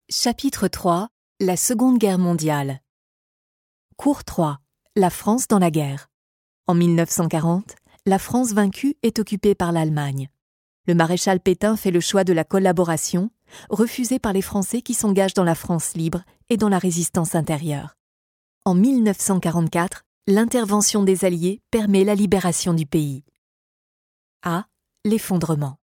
Chapitre 3. La Seconde Guerre mondiale. Cours 3. La France dans la guerre. En 1940, la France vaincue est occupée par l'Allemagne. Le maréchal Pétain fait le choix de la collaboration, refusée par les Français qui s'engagent dans la France libre et dans la résistance intérieure. En 1944, l'intervention des Alliés permet la libération du pays. A. L'effondrement.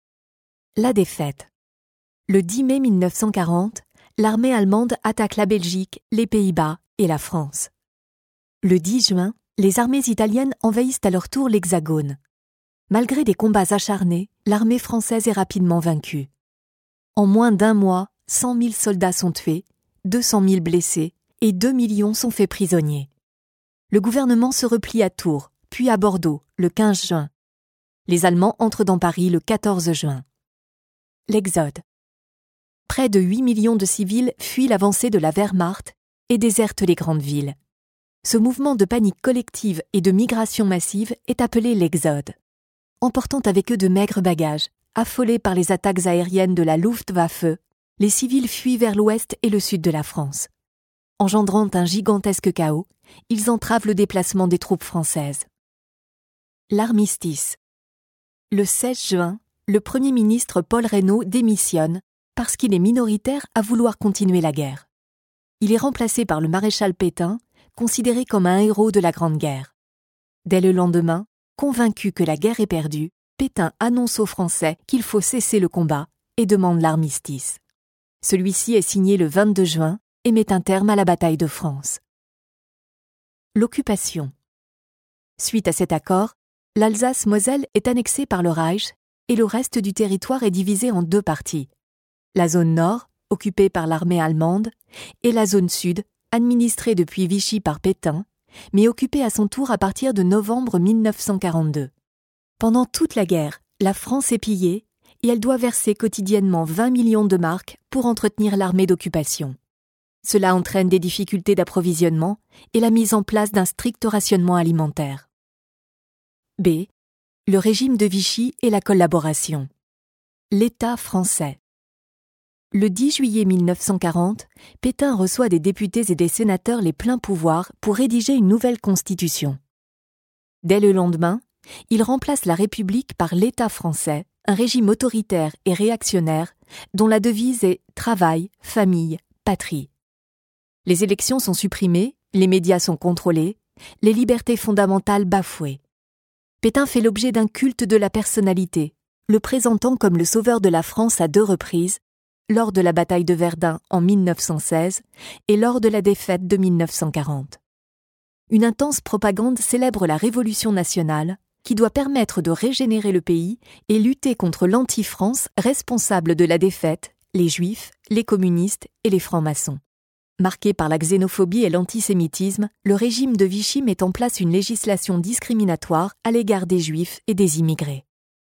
La défaite. Le 10 mai 1940, l'armée allemande attaque la Belgique, les Pays-Bas et la France. Le 10 juin, les armées italiennes envahissent à leur tour l'Hexagone. Malgré des combats acharnés, l'armée française est rapidement vaincue. En moins d'un mois, 100 000 soldats sont tués, 200 000 blessés et 2 millions sont faits prisonniers. Le gouvernement se replie à Tours, puis à Bordeaux, le 15 juin. Les Allemands entrent dans Paris le 14 juin. L'exode. Près de 8 millions de civils fuient l'avancée de la Wehrmacht et désertent les grandes villes. Ce mouvement de panique collective et de migration massive est appelé l'exode. Emportant avec eux de maigres bagages, affolés par les attaques aériennes de la Luftwaffe, les civils fuient vers l'ouest et le sud de la France. Engendrant un gigantesque chaos, ils entravent le déplacement des troupes françaises. L'armistice. Le 16 juin, le Premier ministre Paul Reynaud démissionne parce qu'il est minoritaire à vouloir continuer la guerre. Il est remplacé par le maréchal Pétain, considéré comme un héros de la Grande Guerre. Dès le lendemain, convaincu que la guerre est perdue, Pétain annonce aux Français qu'il faut cesser le combat et demande l'armistice. Celui-ci est signé le 22 juin et met un terme à la bataille de France. L'occupation. Suite à cet accord, l'Alsace-Moselle est annexée par le Reich et le reste du territoire est divisé en deux parties. La zone nord, occupée par l'armée allemande, et la zone sud, administrée depuis Vichy par Pétain, mais occupée à son tour à partir de novembre 1942. Pendant toute la guerre, la France est pillée et elle doit verser quotidiennement 20 millions de marks pour entretenir l'armée d'occupation. Cela entraîne des difficultés d'approvisionnement et la mise en place d'un strict rationnement alimentaire. B. Le régime de Vichy et la collaboration. L'État français. Le 10 juillet 1940, Pétain reçoit des députés et des sénateurs les pleins pouvoirs pour rédiger une nouvelle constitution. Dès le lendemain, il remplace la République par l'État français, un régime autoritaire et réactionnaire dont la devise est « Travail, famille, patrie ». Les élections sont supprimées, les médias sont contrôlés, les libertés fondamentales bafouées. Pétain fait l'objet d'un culte de la personnalité, le présentant comme le sauveur de la France à 2 reprises, lors de la bataille de Verdun en 1916 et lors de la défaite de 1940. Une intense propagande célèbre la Révolution nationale, qui doit permettre de régénérer le pays et lutter contre l'anti-France responsable de la défaite, les Juifs, les communistes et les francs-maçons. Marqué par la xénophobie et l'antisémitisme, le régime de Vichy met en place une législation discriminatoire à l'égard des Juifs et des immigrés.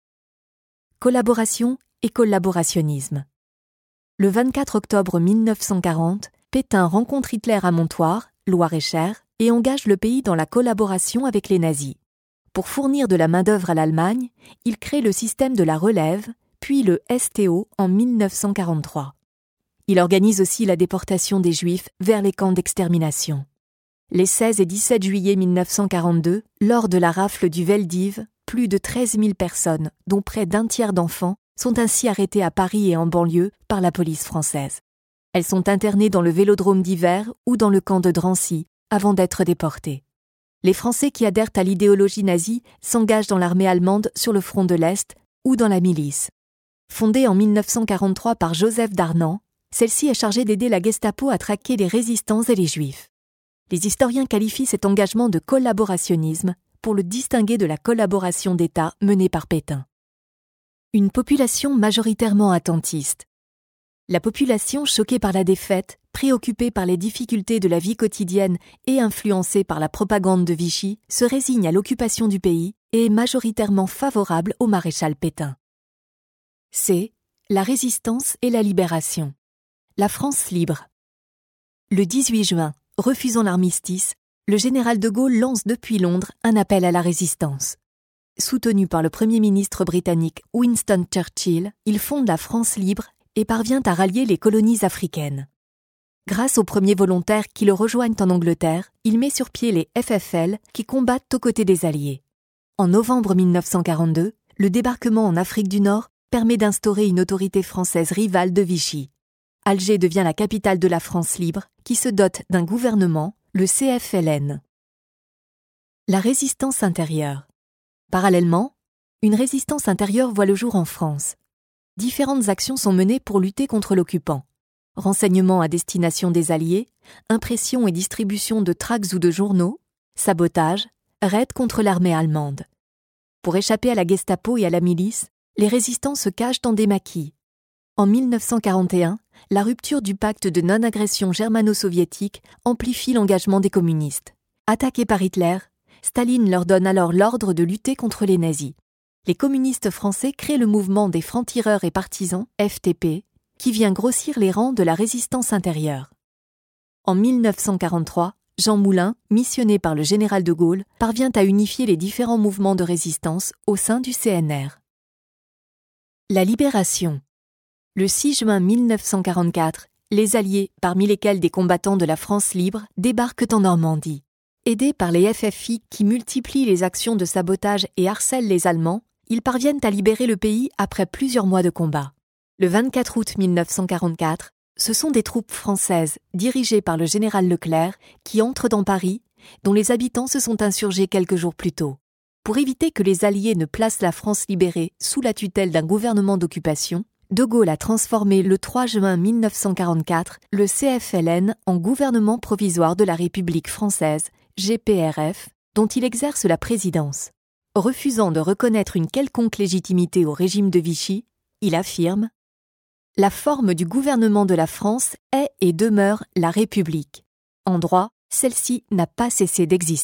Collaboration et collaborationnisme. Le 24 octobre 1940, Pétain rencontre Hitler à Montoire, Loir-et-Cher, et engage le pays dans la collaboration avec les nazis. Pour fournir de la main-d'œuvre à l'Allemagne, il crée le système de la relève, puis le STO en 1943. Il organise aussi la déportation des Juifs vers les camps d'extermination. Les 16 et 17 juillet 1942, lors de la rafle du Veldiv, plus de 13 000 personnes, dont près d'un tiers d'enfants, sont ainsi arrêtées à Paris et en banlieue par la police française. Elles sont internées dans le vélodrome d'hiver ou dans le camp de Drancy avant d'être déportées. Les Français qui adhèrent à l'idéologie nazie s'engagent dans l'armée allemande sur le front de l'Est ou dans la milice. Fondée en 1943 par Joseph Darnan, celle-ci est chargée d'aider la Gestapo à traquer les résistants et les Juifs. Les historiens qualifient cet engagement de collaborationnisme pour le distinguer de la collaboration d'État menée par Pétain. Une population majoritairement attentiste. La population choquée par la défaite, préoccupée par les difficultés de la vie quotidienne et influencée par la propagande de Vichy, se résigne à l'occupation du pays et est majoritairement favorable au maréchal Pétain. C. La résistance et la libération. La France libre. Le 18 juin, refusant l'armistice, le général de Gaulle lance depuis Londres un appel à la résistance. Soutenu par le Premier ministre britannique Winston Churchill, il fonde la France libre et parvient à rallier les colonies africaines. Grâce aux premiers volontaires qui le rejoignent en Angleterre, il met sur pied les FFL qui combattent aux côtés des Alliés. En novembre 1942, le débarquement en Afrique du Nord permet d'instaurer une autorité française rivale de Vichy. Alger devient la capitale de la France libre, qui se dote d'un gouvernement, le CFLN. La résistance intérieure. Parallèlement, une résistance intérieure voit le jour en France. Différentes actions sont menées pour lutter contre l'occupant. Renseignements à destination des Alliés, impression et distribution de tracts ou de journaux, sabotage, raids contre l'armée allemande. Pour échapper à la Gestapo et à la milice, les résistants se cachent dans des maquis. En 1941, la rupture du pacte de non-agression germano-soviétique amplifie l'engagement des communistes. Attaqués par Hitler, Staline leur donne alors l'ordre de lutter contre les nazis. Les communistes français créent le mouvement des francs-tireurs et partisans, FTP, qui vient grossir les rangs de la résistance intérieure. En 1943, Jean Moulin, missionné par le général de Gaulle, parvient à unifier les différents mouvements de résistance au sein du CNR. La libération. Le 6 juin 1944, les Alliés, parmi lesquels des combattants de la France libre, débarquent en Normandie. Aidés par les FFI qui multiplient les actions de sabotage et harcèlent les Allemands, ils parviennent à libérer le pays après plusieurs mois de combat. Le 24 août 1944, ce sont des troupes françaises, dirigées par le général Leclerc, qui entrent dans Paris, dont les habitants se sont insurgés quelques jours plus tôt. Pour éviter que les Alliés ne placent la France libérée sous la tutelle d'un gouvernement d'occupation, De Gaulle a transformé le 3 juin 1944 le CFLN en gouvernement provisoire de la République française, GPRF, dont il exerce la présidence. Refusant de reconnaître une quelconque légitimité au régime de Vichy, il affirme « La forme du gouvernement de la France est et demeure la République. En droit, celle-ci n'a pas cessé d'exister. »